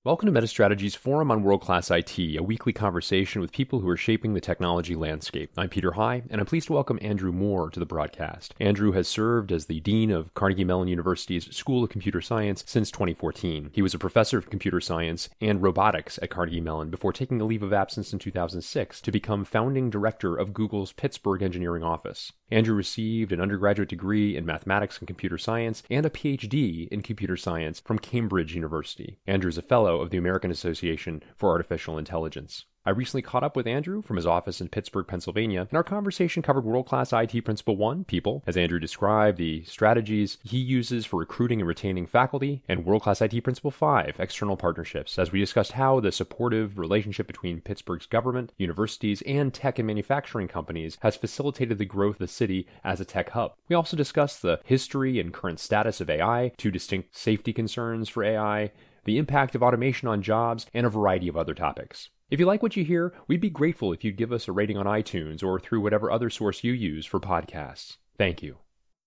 Welcome to MetaStrategy's Forum on World-Class IT, a weekly conversation with people who are shaping the technology landscape. I'm Peter High, and I'm pleased to welcome Andrew Moore to the broadcast. Andrew has served as the Dean of Carnegie Mellon University's School of Computer Science since 2014. He was a professor of computer science and robotics at Carnegie Mellon before taking a leave of absence in 2006 to become founding director of Google's Pittsburgh engineering office. Andrew received an undergraduate degree in mathematics and computer science and a PhD in computer science from Cambridge University. Andrew is a fellow of the American Association for Artificial Intelligence. I recently caught up with Andrew from his office in Pittsburgh, Pennsylvania, and our conversation covered World-Class IT Principle 1, people, as Andrew described, the strategies he uses for recruiting and retaining faculty, and World-Class IT Principle 5, external partnerships, as we discussed how the supportive relationship between Pittsburgh's government, universities, and tech and manufacturing companies has facilitated the growth of the city as a tech hub. We also discussed the history and current status of AI, two distinct safety concerns for AI, the impact of automation on jobs, and a variety of other topics. If you like what you hear, we'd be grateful if you'd give us a rating on iTunes or through whatever other source you use for podcasts. Thank you.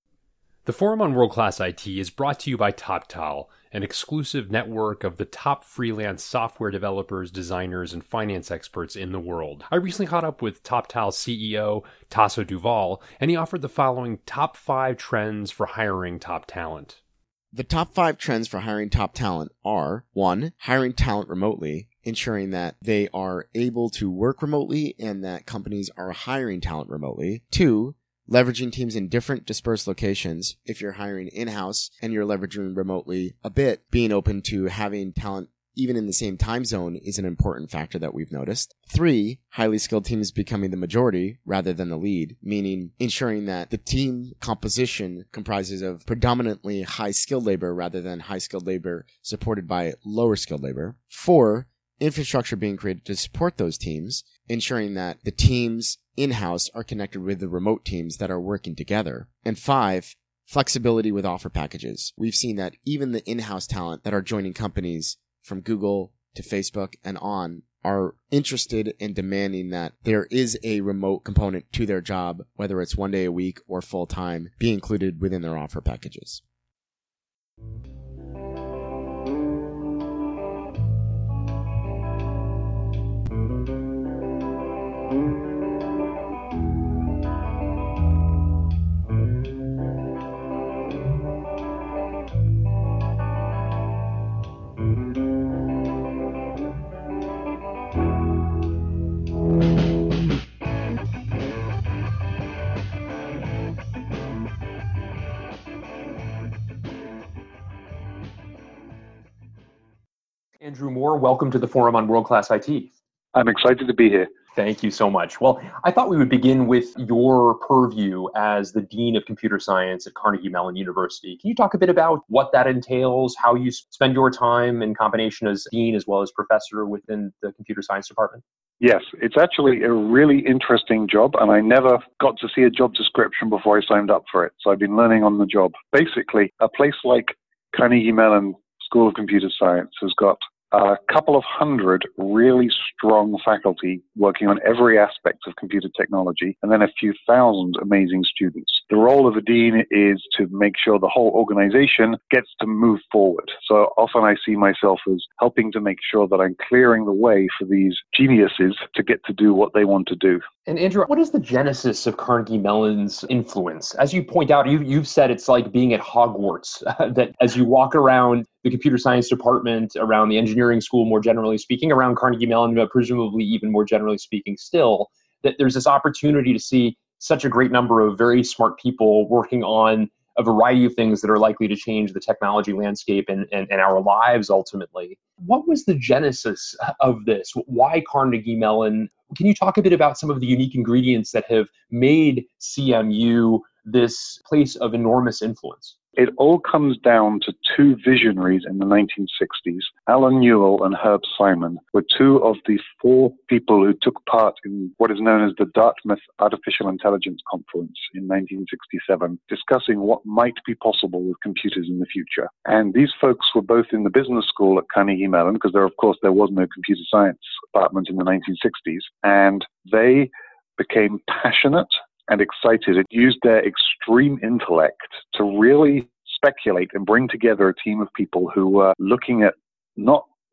The Forum on World-Class IT is brought to you by TopTal, an exclusive network of the top freelance software developers, designers, and finance experts in the world. I recently caught up with TopTal's CEO, Tasso Duval, and he offered the following top 5 trends for hiring top talent. The top 5 trends for hiring top talent are 1. Hiring talent remotely, ensuring that they are able to work remotely and that companies are hiring talent remotely. 2. Leveraging teams in different dispersed locations. If you're hiring in-house and you're leveraging remotely a bit, being open to having talent even in the same time zone is an important factor that we've noticed. 3, highly skilled teams becoming the majority rather than the lead, meaning ensuring that the team composition comprises of predominantly high-skilled labor rather than high-skilled labor supported by lower-skilled labor. 4, infrastructure being created to support those teams, ensuring that the teams in-house are connected with the remote teams that are working together. And 5, flexibility with offer packages. We've seen that even the in-house talent that are joining companies from Google to Facebook and on are interested in demanding that there is a remote component to their job, whether it's 1 day a week or full-time, be included within their offer packages. Andrew Moore, welcome to the Forum on World-Class IT. I'm excited to be here. Thank you so much. Well, I thought we would begin with your purview as the Dean of Computer Science at Carnegie Mellon University. Can you talk a bit about what that entails, how you spend your time in combination as Dean as well as Professor within the Computer Science Department? Yes, it's actually a really interesting job, and I never got to see a job description before I signed up for it, so I've been learning on the job. Basically, a place like Carnegie Mellon School of Computer Science has got a couple of hundred really strong faculty working on every aspect of computer technology, and then a few thousand amazing students. The role of a dean is to make sure the whole organization gets to move forward. So often I see myself as helping to make sure that I'm clearing the way for these geniuses to get to do what they want to do. And Andrew, what is the genesis of Carnegie Mellon's influence? As you point out, you've said it's like being at Hogwarts, that as you walk around the computer science department, around the engineering school more generally speaking, around Carnegie Mellon, but presumably even more generally speaking still, that there's this opportunity to see such a great number of very smart people working on a variety of things that are likely to change the technology landscape and our lives ultimately. What was the genesis of this? Why Carnegie Mellon? Can you talk a bit about some of the unique ingredients that have made CMU this place of enormous influence? It all comes down to two visionaries in the 1960s. Alan Newell and Herb Simon were two of the 4 people who took part in what is known as the Dartmouth Artificial Intelligence Conference in 1967, discussing what might be possible with computers in the future. And these folks were both in the business school at Carnegie Mellon, because there was no computer science department in the 1960s, and they became passionate and excited. It used their extreme intellect to really speculate and bring together a team of people who were looking at not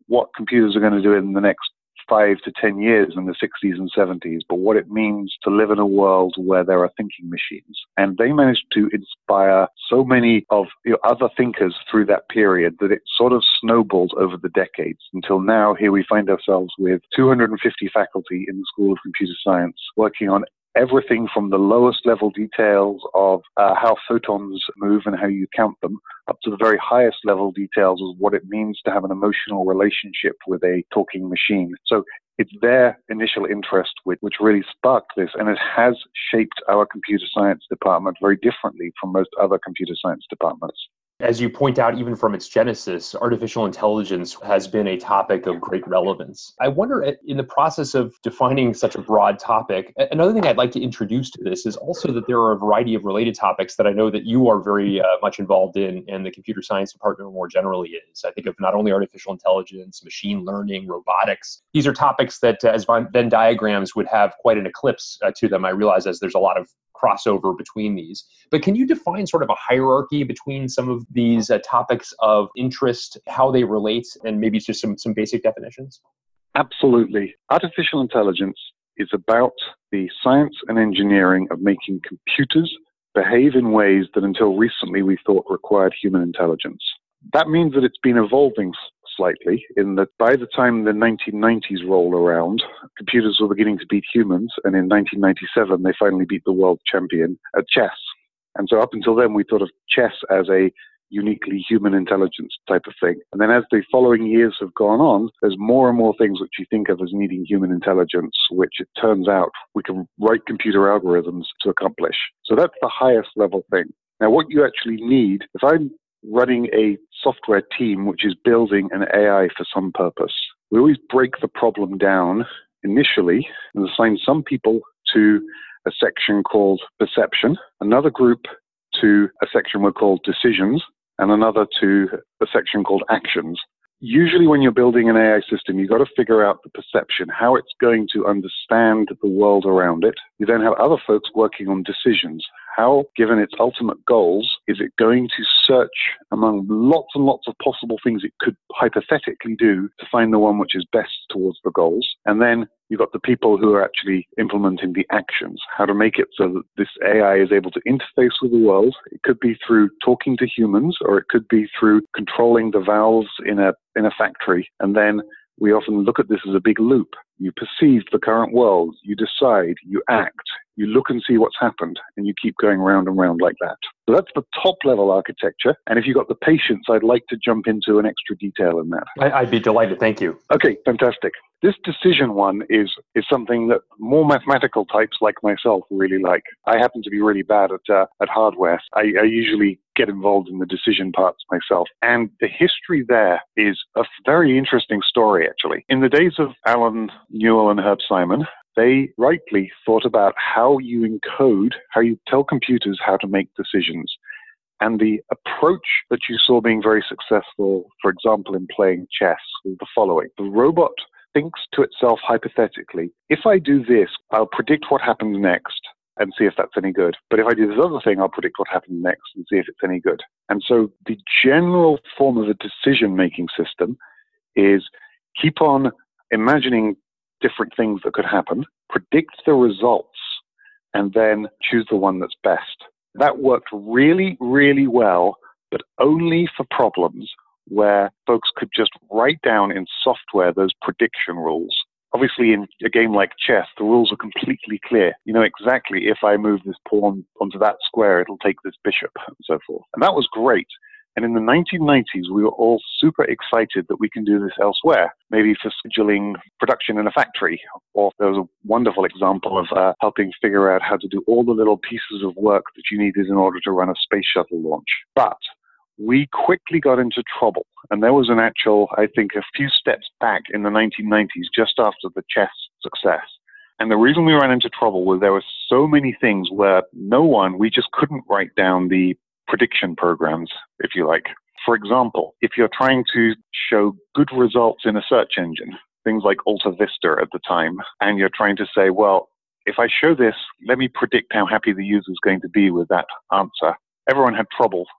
what computers are going to do in the next 5 to 10 years in the 60s and 70s, but what it means to live in a world where there are thinking machines. And they managed to inspire so many of other thinkers through that period that it sort of snowballed over the decades until now. Here we find ourselves with 250 faculty in the School of Computer Science working on everything from the lowest level details of how photons move and how you count them, up to the very highest level details of what it means to have an emotional relationship with a talking machine. So it's their initial interest which really sparked this, and it has shaped our computer science department very differently from most other computer science departments. As you point out, even from its genesis, artificial intelligence has been a topic of great relevance. I wonder, in the process of defining such a broad topic, another thing I'd like to introduce to this is also that there are a variety of related topics that I know that you are very much involved in, and the computer science department more generally is. I think of not only artificial intelligence, machine learning, robotics. These are topics that, as Venn diagrams, would have quite an eclipse to them. I realize as there's a lot of crossover between these. But can you define sort of a hierarchy between some of these topics of interest, how they relate, and maybe just some basic definitions? Absolutely. Artificial intelligence is about the science and engineering of making computers behave in ways that until recently we thought required human intelligence. That means that it's been evolving slightly in that by the time the 1990s rolled around, computers were beginning to beat humans, and in 1997 they finally beat the world champion at chess. And so up until then we thought of chess as a uniquely human intelligence type of thing. And then as the following years have gone on, there's more and more things which you think of as needing human intelligence, which it turns out we can write computer algorithms to accomplish. So that's the highest level thing. Now what you actually need, if I'm running a software team which is building an AI for some purpose, we always break the problem down initially and assign some people to a section called perception, another group to a section we're called decisions, and another to a section called actions. Usually when you're building an AI system, you've got to figure out the perception, how it's going to understand the world around it. You then have other folks working on decisions. How, given its ultimate goals, is it going to search among lots and lots of possible things it could hypothetically do to find the one which is best towards the goals? And then you've got the people who are actually implementing the actions, how to make it so that this AI is able to interface with the world. It could be through talking to humans, or it could be through controlling the valves in a factory. And then we often look at this as a big loop. You perceive the current world, you decide, you act, you look and see what's happened, and you keep going round and round like that. So that's the top level architecture. And if you've got the patience, I'd like to jump into an extra detail in that. I'd be delighted. Thank you. Okay, fantastic. This decision one is something that more mathematical types like myself really like. I happen to be really bad at hardware. I usually get involved in the decision parts myself. And the history there is a very interesting story, actually. In the days of Alan Newell and Herb Simon, they rightly thought about how you encode, how you tell computers how to make decisions. And the approach that you saw being very successful, for example, in playing chess, was the following. The robot thinks to itself hypothetically, if I do this, I'll predict what happens next and see if that's any good. But if I do this other thing, I'll predict what happens next and see if it's any good. And so the general form of a decision-making system is keep on imagining different things that could happen, predict the results, and then choose the one that's best. That worked really, really well, but only for problems where folks could just write down in software those prediction rules. Obviously, in a game like chess, the rules are completely clear. You know exactly if I move this pawn onto that square, it'll take this bishop, and so forth. And that was great. And in the 1990s, we were all super excited that we can do this elsewhere, maybe for scheduling production in a factory. Or there was a wonderful example of helping figure out how to do all the little pieces of work that you needed in order to run a space shuttle launch. But we quickly got into trouble. And there was an actual, I think, a few steps back in the 1990s, just after the chess success. And the reason we ran into trouble was there were so many things where we just couldn't write down the prediction programs, if you like. For example, if you're trying to show good results in a search engine, things like Alta Vista at the time, and you're trying to say, well, if I show this, let me predict how happy the user is going to be with that answer. Everyone had trouble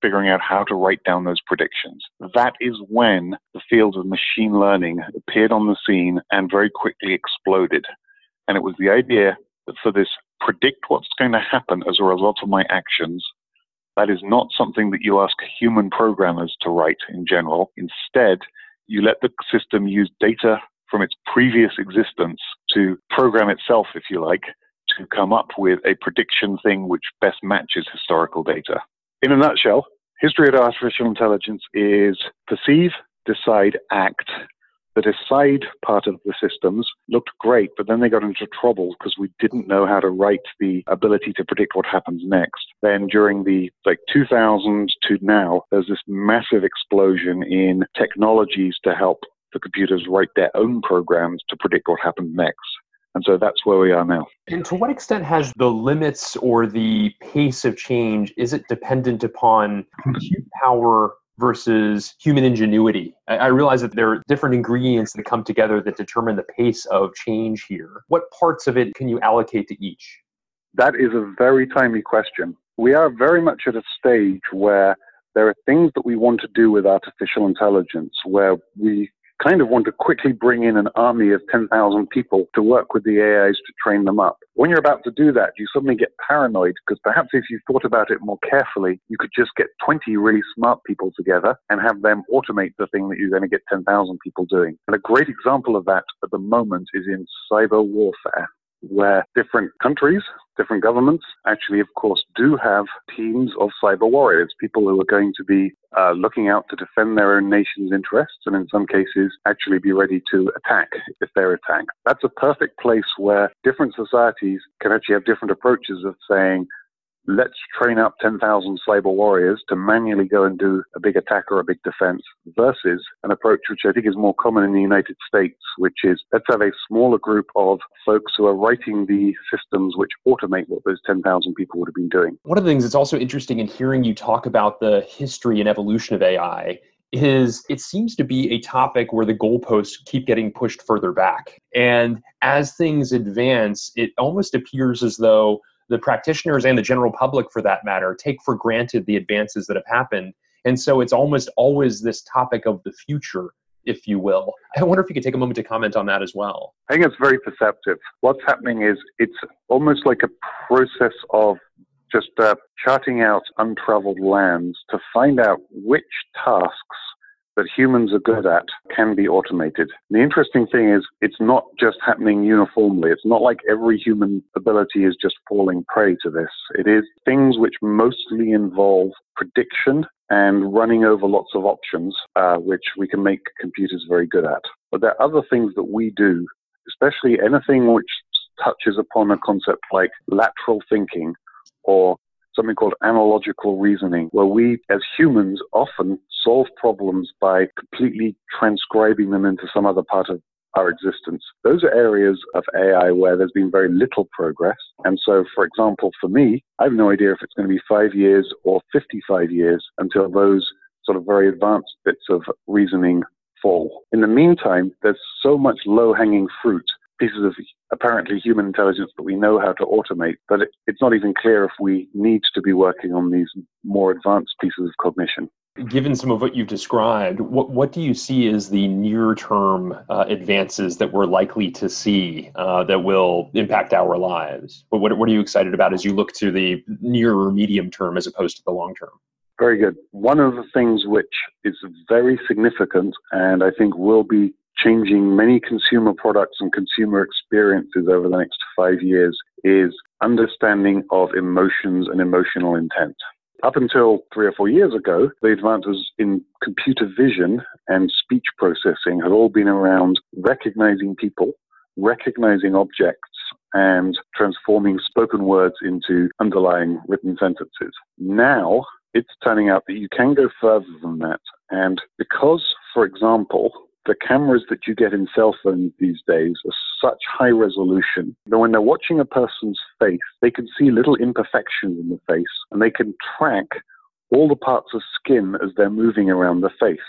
figuring out how to write down those predictions. That is when the field of machine learning appeared on the scene and very quickly exploded. And it was the idea that for this predict what's going to happen as a result of my actions, that is not something that you ask human programmers to write in general. Instead, you let the system use data from its previous existence to program itself, if you like, to come up with a prediction thing which best matches historical data. In a nutshell, history of artificial intelligence is perceive, decide, act. The decide part of the systems looked great, but then they got into trouble because we didn't know how to write the ability to predict what happens next. Then during the 2000s to now, there's this massive explosion in technologies to help the computers write their own programs to predict what happens next. And so that's where we are now. And to what extent has the limits or the pace of change, is it dependent upon compute power versus human ingenuity? I realize that there are different ingredients that come together that determine the pace of change here. What parts of it can you allocate to each? That is a very timely question. We are very much at a stage where there are things that we want to do with artificial intelligence, where we kind of want to quickly bring in an army of 10,000 people to work with the AIs to train them up. When you're about to do that, you suddenly get paranoid because perhaps if you thought about it more carefully, you could just get 20 really smart people together and have them automate the thing that you're going to get 10,000 people doing. And a great example of that at the moment is in cyber warfare, where different countries, different governments actually, of course, do have teams of cyber warriors, people who are going to be looking out to defend their own nation's interests and in some cases actually be ready to attack if they're attacked. That's a perfect place where different societies can actually have different approaches of saying, let's train up 10,000 cyber warriors to manually go and do a big attack or a big defense versus an approach which I think is more common in the United States, which is let's have a smaller group of folks who are writing the systems which automate what those 10,000 people would have been doing. One of the things that's also interesting in hearing you talk about the history and evolution of AI is it seems to be a topic where the goalposts keep getting pushed further back. And as things advance, it almost appears as though the practitioners and the general public, for that matter, take for granted the advances that have happened. And so it's almost always this topic of the future, if you will. I wonder if you could take a moment to comment on that as well. I think it's very perceptive. What's happening is it's almost like a process of just charting out untraveled lands to find out which tasks that humans are good at can be automated. The interesting thing is it's not just happening uniformly. It's not like every human ability is just falling prey to this. It is things which mostly involve prediction and running over lots of options, which we can make computers very good at. But there are other things that we do, especially anything which touches upon a concept like lateral thinking or something called analogical reasoning, where we as humans often solve problems by completely transcribing them into some other part of our existence. Those are areas of AI where there's been very little progress. And so, for example, for me, I have no idea if it's going to be 5 years or 55 years until those sort of very advanced bits of reasoning fall. In the meantime, there's so much low-hanging fruit, pieces of apparently human intelligence that we know how to automate, but it's not even clear if we need to be working on these more advanced pieces of cognition. Given some of what you've described, what do you see as the near-term advances that we're likely to see that will impact our lives? But what are you excited about as you look to the near or medium term as opposed to the long term? Very good. One of the things which is very significant and I think will be changing many consumer products and consumer experiences over the next 5 years is understanding of emotions and emotional intent. Up until 3 or 4 years ago, the advances in computer vision and speech processing had all been around recognizing people, recognizing objects, and transforming spoken words into underlying written sentences. Now, it's turning out that you can go further than that. And because, for example, the cameras that you get in cell phones these days are such high resolution that when they're watching a person's face, they can see little imperfections in the face and they can track all the parts of skin as they're moving around the face.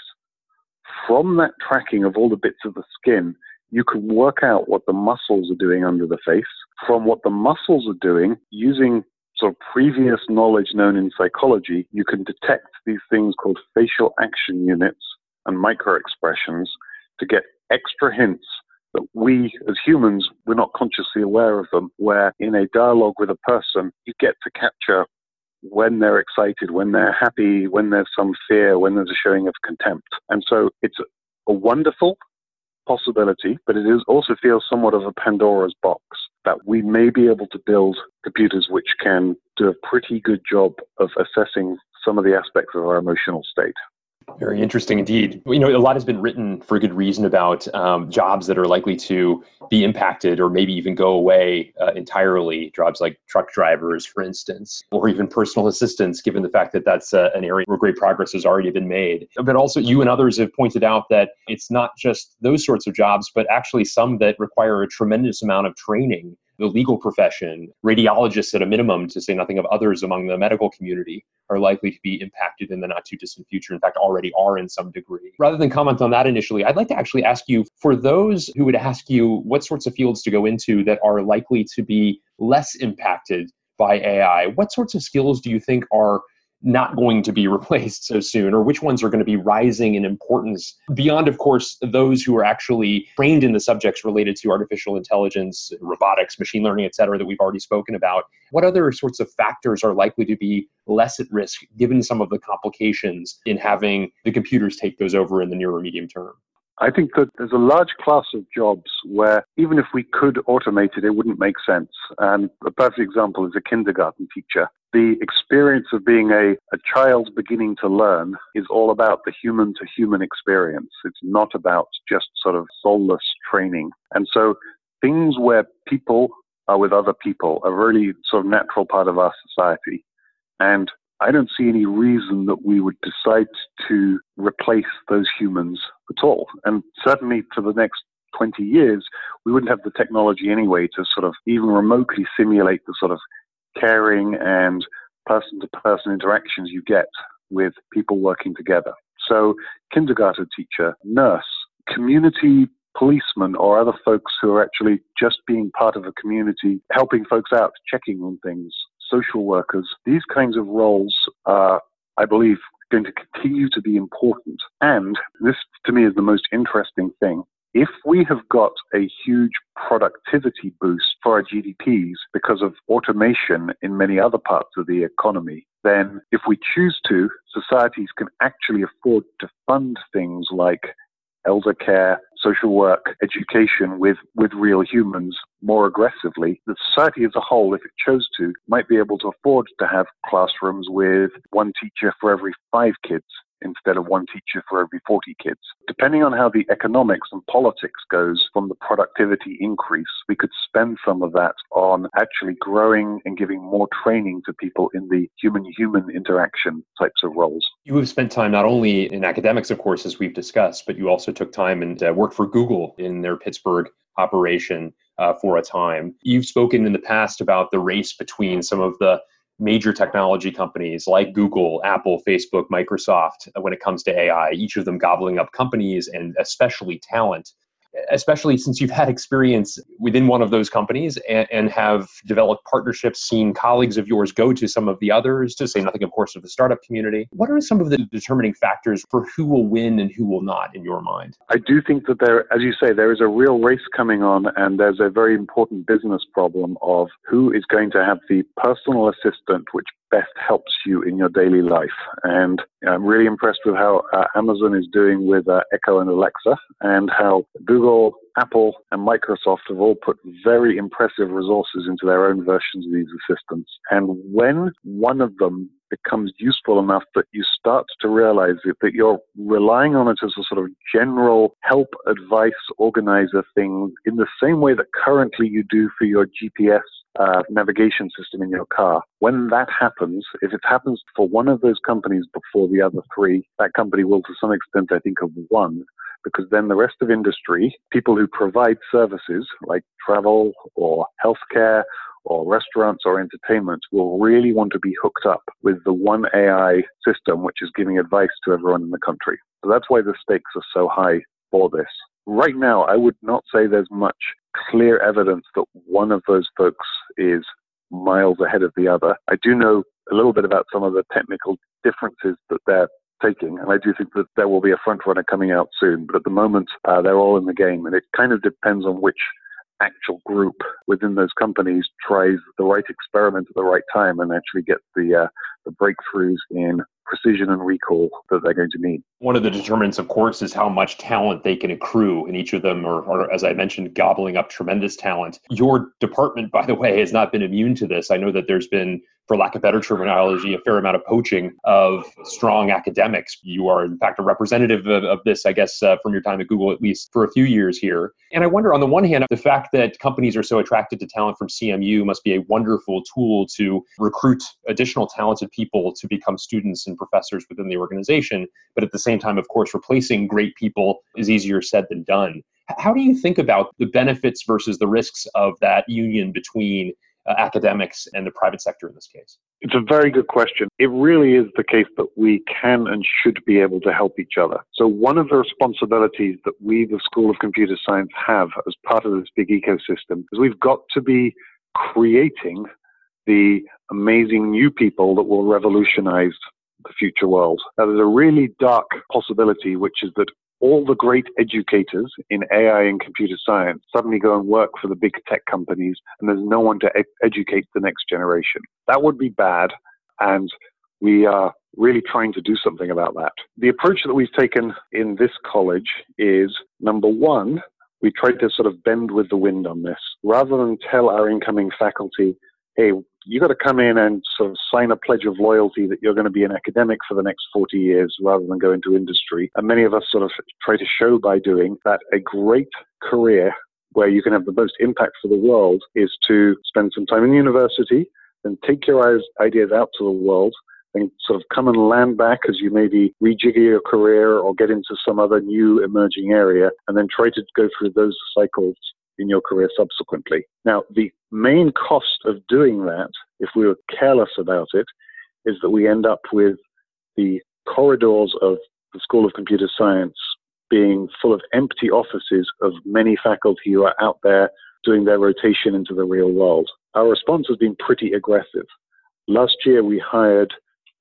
From that tracking of all the bits of the skin, you can work out what the muscles are doing under the face. From what the muscles are doing, using sort of previous knowledge known in psychology, you can detect these things called facial action units and micro expressions to get extra hints that we as humans, we're not consciously aware of them, where in a dialogue with a person, you get to capture when they're excited, when they're happy, when there's some fear, when there's a showing of contempt. And so it's a wonderful possibility, but it is also feels somewhat of a Pandora's box that we may be able to build computers which can do a pretty good job of assessing some of the aspects of our emotional state. Very interesting indeed. A lot has been written for good reason about jobs that are likely to be impacted or maybe even go away entirely. Jobs like truck drivers, for instance, or even personal assistants, given the fact that that's an area where great progress has already been made. But also you and others have pointed out that it's not just those sorts of jobs, but actually some that require a tremendous amount of training. The legal profession, radiologists at a minimum, to say nothing of others among the medical community, are likely to be impacted in the not too distant future. In fact, already are in some degree. Rather than comment on that initially, I'd like to actually ask you, for those who would ask you what sorts of fields to go into that are likely to be less impacted by AI, what sorts of skills do you think are not going to be replaced so soon, or which ones are going to be rising in importance beyond, of course, those who are actually trained in the subjects related to artificial intelligence, robotics, machine learning, et cetera, that we've already spoken about? What other sorts of factors are likely to be less at risk given some of the complications in having the computers take those over in the near or medium term? I think that there's a large class of jobs where even if we could automate it, it wouldn't make sense. And a perfect example is a kindergarten teacher. The experience of being a child beginning to learn is all about the human-to-human experience. It's not about just sort of soulless training. And so things where people are with other people are really sort of natural part of our society. And I don't see any reason that we would decide to replace those humans at all. And certainly for the next 20 years, we wouldn't have the technology anyway to sort of even remotely simulate the sort of caring and person-to-person interactions you get with people working together. So kindergarten teacher, nurse, community policemen, or other folks who are actually just being part of a community, helping folks out, checking on things, social workers, these kinds of roles are, I believe, going to continue to be important. And this, to me, is the most interesting thing. If we have got a huge productivity boost for our GDPs because of automation in many other parts of the economy, then if we choose to, societies can actually afford to fund things like elder care, social work, education with real humans more aggressively. The society as a whole, if it chose to, might be able to afford to have classrooms with one teacher for every 5 kids instead of one teacher for every 40 kids. Depending on how the economics and politics goes from the productivity increase, we could spend some of that on actually growing and giving more training to people in the human-human interaction types of roles. You have spent time not only in academics, of course, as we've discussed, but you also took time and worked for Google in their Pittsburgh operation for a time. You've spoken in the past about the race between some of the major technology companies like Google, Apple, Facebook, Microsoft, when it comes to AI, each of them gobbling up companies and especially talent, especially since you've had experience within one of those companies and have developed partnerships, seen colleagues of yours go to some of the others, to say nothing, of course, of the startup community. What are some of the determining factors for who will win and who will not, in your mind? I do think that there, as you say, there is a real race coming on, and there's a very important business problem of who is going to have the personal assistant which best helps you in your daily life. And I'm really impressed with how Amazon is doing with Echo and Alexa, and how Google, Apple, and Microsoft have all put very impressive resources into their own versions of these assistants. And when one of them becomes useful enough that you start to realize that you're relying on it as a sort of general help, advice, organizer thing in the same way that currently you do for your GPS navigation system in your car. When that happens, if it happens for one of those companies before the other 3, that company will to some extent, I think, have won, because then the rest of industry, people who provide services like travel or healthcare or restaurants or entertainment, will really want to be hooked up with the one AI system which is giving advice to everyone in the country. So that's why the stakes are so high for this. Right now, I would not say there's much clear evidence that one of those folks is miles ahead of the other. I do know a little bit about some of the technical differences that they're taking, and I do think that there will be a front runner coming out soon. But at the moment, they're all in the game, and it kind of depends on which actual group within those companies tries the right experiment at the right time and actually gets the breakthroughs in precision and recall that they're going to need. One of the determinants, of course, is how much talent they can accrue, and each of them are, as I mentioned, gobbling up tremendous talent. Your department, by the way, has not been immune to this. I know that there's been, for lack of better terminology, a fair amount of poaching of strong academics. You are, in fact, a representative of this, I guess, from your time at Google, at least for a few years here. And I wonder, on the one hand, the fact that companies are so attracted to talent from CMU must be a wonderful tool to recruit additional talented people to become students and professors within the organization. But at the same time, of course, replacing great people is easier said than done. How do you think about the benefits versus the risks of that union between academics and the private sector in this case? It's a very good question. It really is the case that we can and should be able to help each other. So one of the responsibilities that we, the School of Computer Science, have as part of this big ecosystem is we've got to be creating the amazing new people that will revolutionize the future world. Now, there's a really dark possibility, which is that all the great educators in AI and computer science suddenly go and work for the big tech companies, and there's no one to educate the next generation. That would be bad, and we are really trying to do something about that. The approach that we've taken in this college is, number one, we tried to sort of bend with the wind on this. Rather than tell our incoming faculty, hey, you got to come in and sort of sign a pledge of loyalty that you're going to be an academic for the next 40 years rather than go into industry. And many of us sort of try to show by doing that a great career where you can have the most impact for the world is to spend some time in university and take your ideas out to the world and sort of come and land back as you maybe rejigger your career or get into some other new emerging area, and then try to go through those cycles in your career subsequently. Now, the main cost of doing that, if we were careless about it, is that we end up with the corridors of the School of Computer Science being full of empty offices of many faculty who are out there doing their rotation into the real world. Our response has been pretty aggressive. Last year, we hired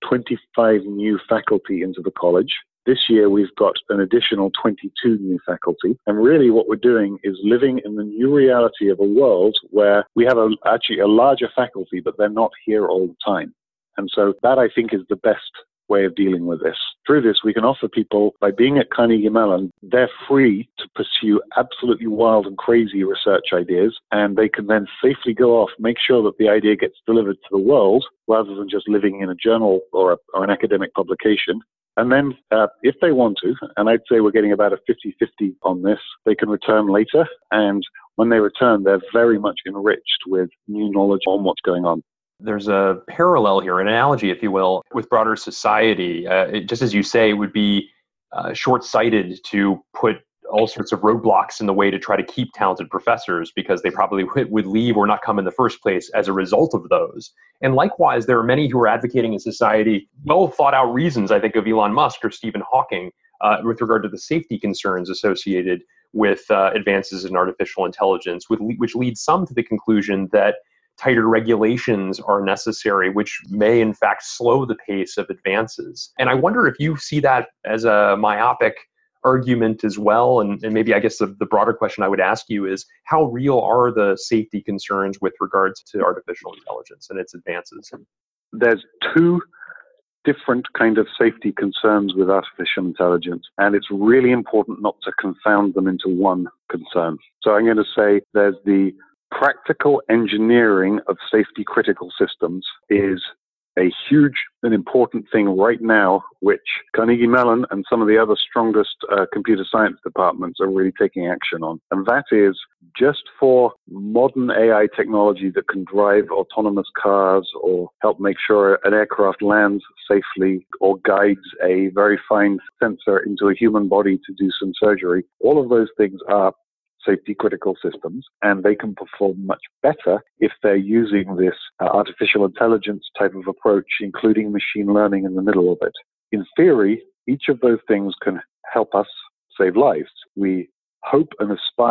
25 new faculty into the college. This year, we've got an additional 22 new faculty. And really what we're doing is living in the new reality of a world where we have actually a larger faculty, but they're not here all the time. And so that, I think, is the best way of dealing with this. Through this, we can offer people, by being at Carnegie Mellon, they're free to pursue absolutely wild and crazy research ideas, and they can then safely go off, make sure that the idea gets delivered to the world, rather than just living in a journal or an academic publication. And then if they want to, and I'd say we're getting about a 50-50 on this, they can return later. And when they return, they're very much enriched with new knowledge on what's going on. There's a parallel here, an analogy, if you will, with broader society. Just as you say, it would be short-sighted to put all sorts of roadblocks in the way to try to keep talented professors, because they probably would leave or not come in the first place as a result of those. And likewise, there are many who are advocating in society well thought out reasons, I think of Elon Musk or Stephen Hawking, with regard to the safety concerns associated with advances in artificial intelligence, which leads some to the conclusion that tighter regulations are necessary, which may in fact slow the pace of advances. And I wonder if you see that as a myopic argument as well. And maybe I guess the broader question I would ask you is, how real are the safety concerns with regards to artificial intelligence and its advances? There's two different kind of safety concerns with artificial intelligence, and it's really important not to confound them into one concern. So I'm going to say there's the practical engineering of safety critical systems is a huge and important thing right now, which Carnegie Mellon and some of the other strongest computer science departments are really taking action on. And that is just for modern AI technology that can drive autonomous cars or help make sure an aircraft lands safely or guides a very fine sensor into a human body to do some surgery. All of those things are safety critical systems, and they can perform much better if they're using this artificial intelligence type of approach, including machine learning in the middle of it. In theory, each of those things can help us save lives. We hope and aspire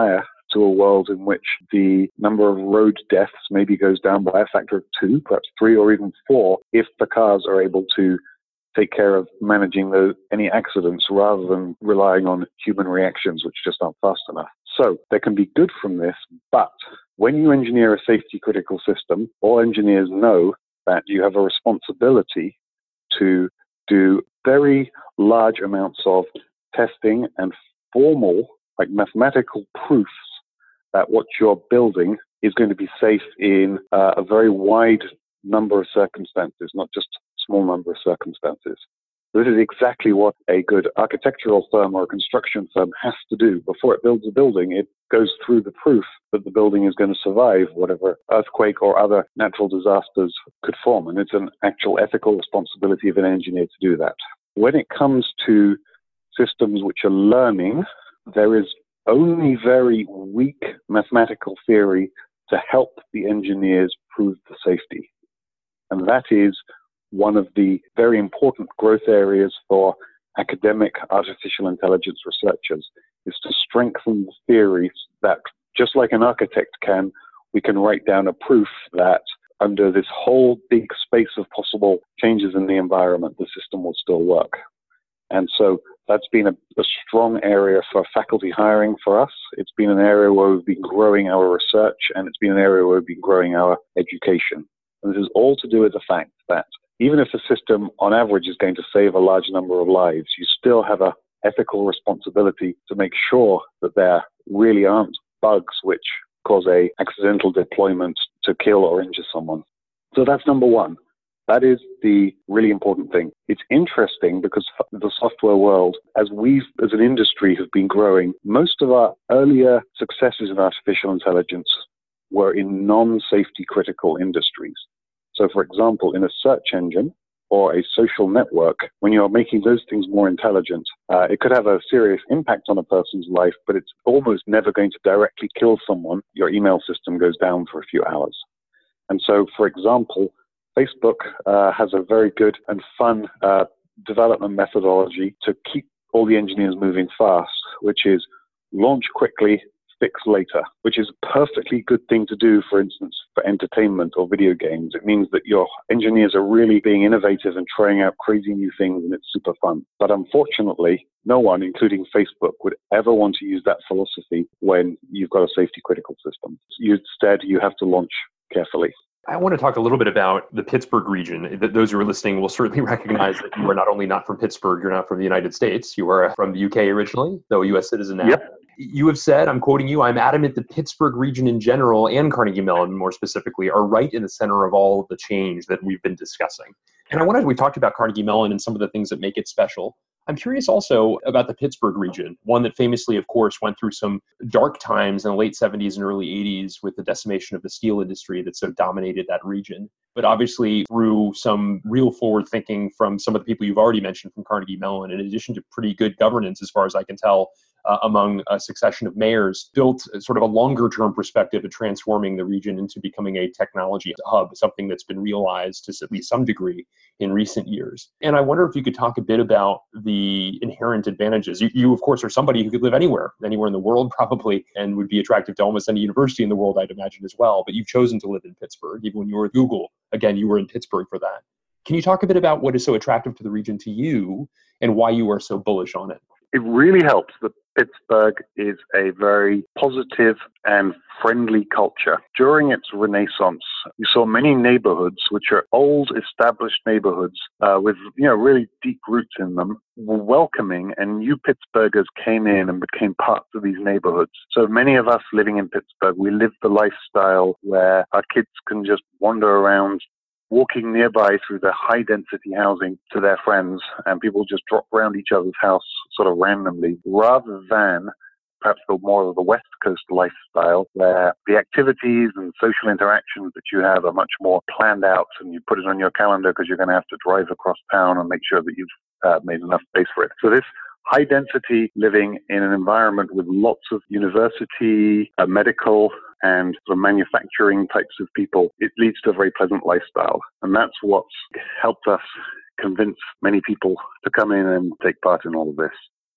to a world in which the number of road deaths maybe goes down by a factor of 2, perhaps 3 or even 4, if the cars are able to take care of managing any accidents rather than relying on human reactions, which just aren't fast enough. So there can be good from this, but when you engineer a safety critical system, all engineers know that you have a responsibility to do very large amounts of testing and formal, like mathematical proofs that what you're building is going to be safe in a very wide number of circumstances, not just a small number of circumstances. This is exactly what a good architectural firm or a construction firm has to do. Before it builds a building, it goes through the proof that the building is going to survive whatever earthquake or other natural disasters could form. And it's an actual ethical responsibility of an engineer to do that. When it comes to systems which are learning, there is only very weak mathematical theory to help the engineers prove the safety. And that is one of the very important growth areas for academic artificial intelligence researchers, is to strengthen the theories that, just like an architect can, we can write down a proof that under this whole big space of possible changes in the environment, the system will still work. And so that's been a strong area for faculty hiring for us. It's been an area where we've been growing our research, and it's been an area where we've been growing our education. And this is all to do with the fact that even if the system on average is going to save a large number of lives, you still have an ethical responsibility to make sure that there really aren't bugs which cause a accidental deployment to kill or injure someone. So that's number one. That is the really important thing. It's interesting because the software world, as an industry have been growing, most of our earlier successes in artificial intelligence were in non-safety critical industries. So, for example, in a search engine or a social network, when you're making those things more intelligent, it could have a serious impact on a person's life, but it's almost never going to directly kill someone. Your email system goes down for a few hours. And so, for example, Facebook has a very good and fun development methodology to keep all the engineers moving fast, which is launch quickly, fix later, which is a perfectly good thing to do, for instance, for entertainment or video games. It means that your engineers are really being innovative and trying out crazy new things, and it's super fun. But unfortunately, no one, including Facebook, would ever want to use that philosophy when you've got a safety critical system. Instead, you have to launch carefully. I want to talk a little bit about the Pittsburgh region. Those who are listening will certainly recognize that you are not only not from Pittsburgh, you're not from the United States. You are from the UK originally, though a US citizen now. Yep. You have said, I'm quoting you, I'm adamant the Pittsburgh region in general and Carnegie Mellon more specifically are right in the center of all of the change that we've been discussing. And we talked about Carnegie Mellon and some of the things that make it special. I'm curious also about the Pittsburgh region, one that famously, of course, went through some dark times in the late 70s and early 80s with the decimation of the steel industry that so dominated that region. But obviously, through some real forward thinking from some of the people you've already mentioned from Carnegie Mellon, in addition to pretty good governance, as far as I can tell, among a succession of mayors, built sort of a longer-term perspective of transforming the region into becoming a technology hub, something that's been realized to at least some degree in recent years. And I wonder if you could talk a bit about the inherent advantages. You of course, are somebody who could live anywhere in the world probably, and would be attractive to almost any university in the world, I'd imagine as well. But you've chosen to live in Pittsburgh. Even when you were at Google, again, you were in Pittsburgh for that. Can you talk a bit about what is so attractive to the region to you and why you are so bullish on it? It really helps that Pittsburgh is a very positive and friendly culture. During its renaissance, you saw many neighborhoods, which are old, established neighborhoods with really deep roots in them, were welcoming, and new Pittsburghers came in and became parts of these neighborhoods. So many of us living in Pittsburgh, we live the lifestyle where our kids can just wander around, walking nearby through the high-density housing to their friends, and people just drop around each other's house sort of randomly, rather than perhaps the more of the West Coast lifestyle, where the activities and social interactions that you have are much more planned out, and you put it on your calendar because you're going to have to drive across town and make sure that you've made enough space for it. So this high-density living in an environment with lots of university, medical, and the manufacturing types of people, it leads to a very pleasant lifestyle. And that's what's helped us convince many people to come in and take part in all of this.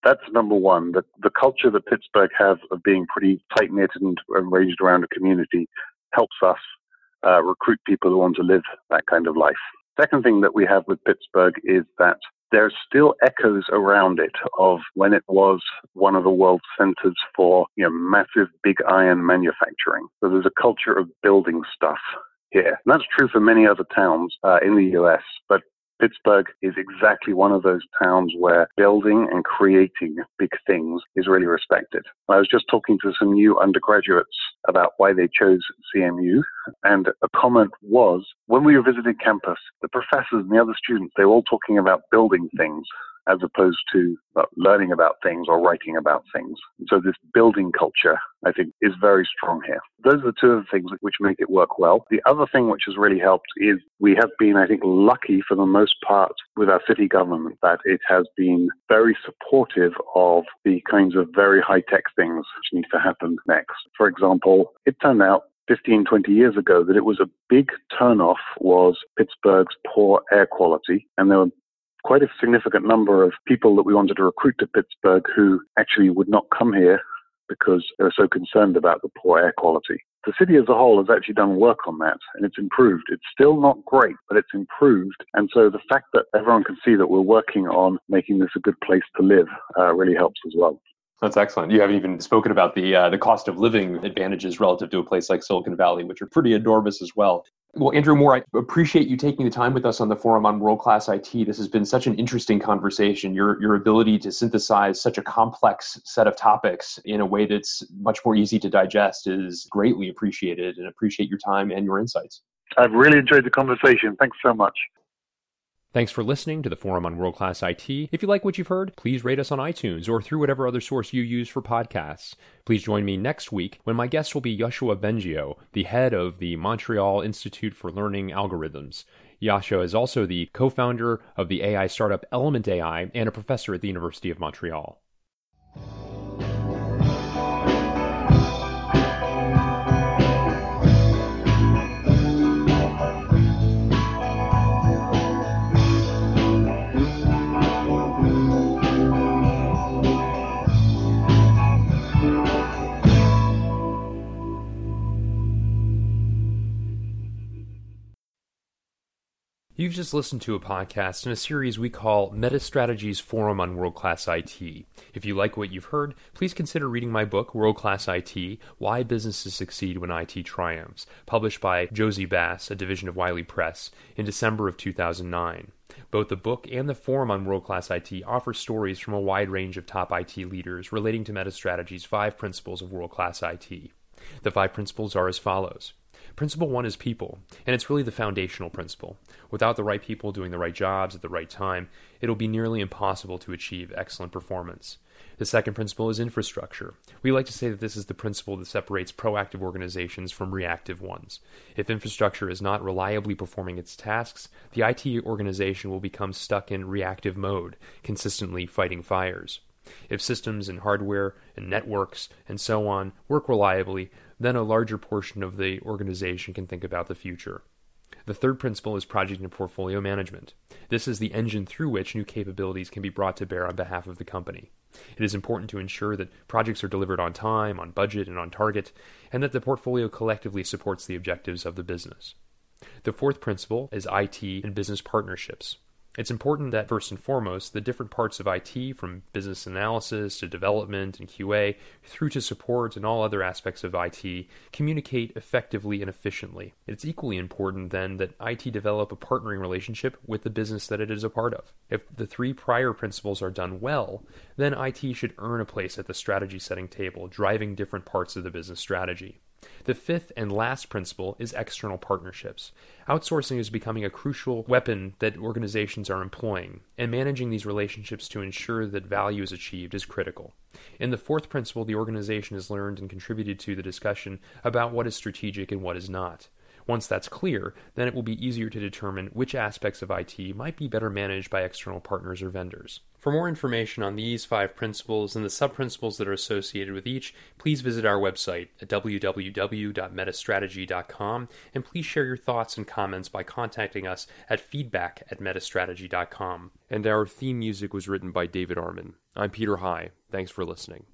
That's number one. The culture that Pittsburgh has of being pretty tight-knit and arranged around a community helps us recruit people who want to live that kind of life. Second thing that we have with Pittsburgh is that there's still echoes around it of when it was one of the world's centers for massive big iron manufacturing. So there's a culture of building stuff here. And that's true for many other towns in the U.S., but Pittsburgh is exactly one of those towns where building and creating big things is really respected. I was just talking to some new undergraduates about why they chose CMU, and a comment was, when we were visiting campus, the professors and the other students, they were all talking about building things as opposed to learning about things or writing about things. And so this building culture, I think, is very strong here. Those are the two of the things which make it work well. The other thing which has really helped is we have been, I think, lucky for the most part with our city government that it has been very supportive of the kinds of very high-tech things which need to happen next. For example, it turned out 15, 20 years ago that it was a big turnoff was Pittsburgh's poor air quality, and there were quite a significant number of people that we wanted to recruit to Pittsburgh who actually would not come here because they were so concerned about the poor air quality. The city as a whole has actually done work on that, and it's improved. It's still not great, but it's improved. And so the fact that everyone can see that we're working on making this a good place to live really helps as well. That's excellent. You haven't even spoken about the cost of living advantages relative to a place like Silicon Valley, which are pretty enormous as well. Well, Andrew Moore, I appreciate you taking the time with us on the Forum on World-Class IT. This has been such an interesting conversation. Your ability to synthesize such a complex set of topics in a way that's much more easy to digest is greatly appreciated, and appreciate your time and your insights. I've really enjoyed the conversation. Thanks so much. Thanks for listening to the Forum on World Class IT. If you like what you've heard, please rate us on iTunes or through whatever other source you use for podcasts. Please join me next week when my guest will be Yoshua Bengio, the head of the Montreal Institute for Learning Algorithms. Yoshua is also the co-founder of the AI startup Element AI and a professor at the University of Montreal. You've just listened to a podcast in a series we call MetaStrategy's Forum on World-Class IT. If you like what you've heard, please consider reading my book, World-Class IT, Why Businesses Succeed When IT Triumphs, published by Josie Bass, a division of Wiley Press, in December of 2009. Both the book and the Forum on World-Class IT offer stories from a wide range of top IT leaders relating to MetaStrategy's 5 principles of world-class IT. The 5 principles are as follows. Principle 1 is people, and it's really the foundational principle. Without the right people doing the right jobs at the right time, it'll be nearly impossible to achieve excellent performance. The second principle is infrastructure. We like to say that this is the principle that separates proactive organizations from reactive ones. If infrastructure is not reliably performing its tasks, the IT organization will become stuck in reactive mode, consistently fighting fires. If systems and hardware and networks and so on work reliably, then a larger portion of the organization can think about the future. The third principle is project and portfolio management. This is the engine through which new capabilities can be brought to bear on behalf of the company. It is important to ensure that projects are delivered on time, on budget, and on target, and that the portfolio collectively supports the objectives of the business. The fourth principle is IT and business partnerships. It's important that, first and foremost, the different parts of IT, from business analysis to development and QA, through to support and all other aspects of IT, communicate effectively and efficiently. It's equally important, then, that IT develop a partnering relationship with the business that it is a part of. If the 3 prior principles are done well, then IT should earn a place at the strategy-setting table, driving different parts of the business strategy. The fifth and last principle is external partnerships. Outsourcing is becoming a crucial weapon that organizations are employing, and managing these relationships to ensure that value is achieved is critical. In the fourth principle, the organization has learned and contributed to the discussion about what is strategic and what is not. Once that's clear, then it will be easier to determine which aspects of IT might be better managed by external partners or vendors. For more information on these 5 principles and the sub-principles that are associated with each, please visit our website at www.metastrategy.com, and please share your thoughts and comments by contacting us at feedback@metastrategy.com. And our theme music was written by David Arman. I'm Peter High. Thanks for listening.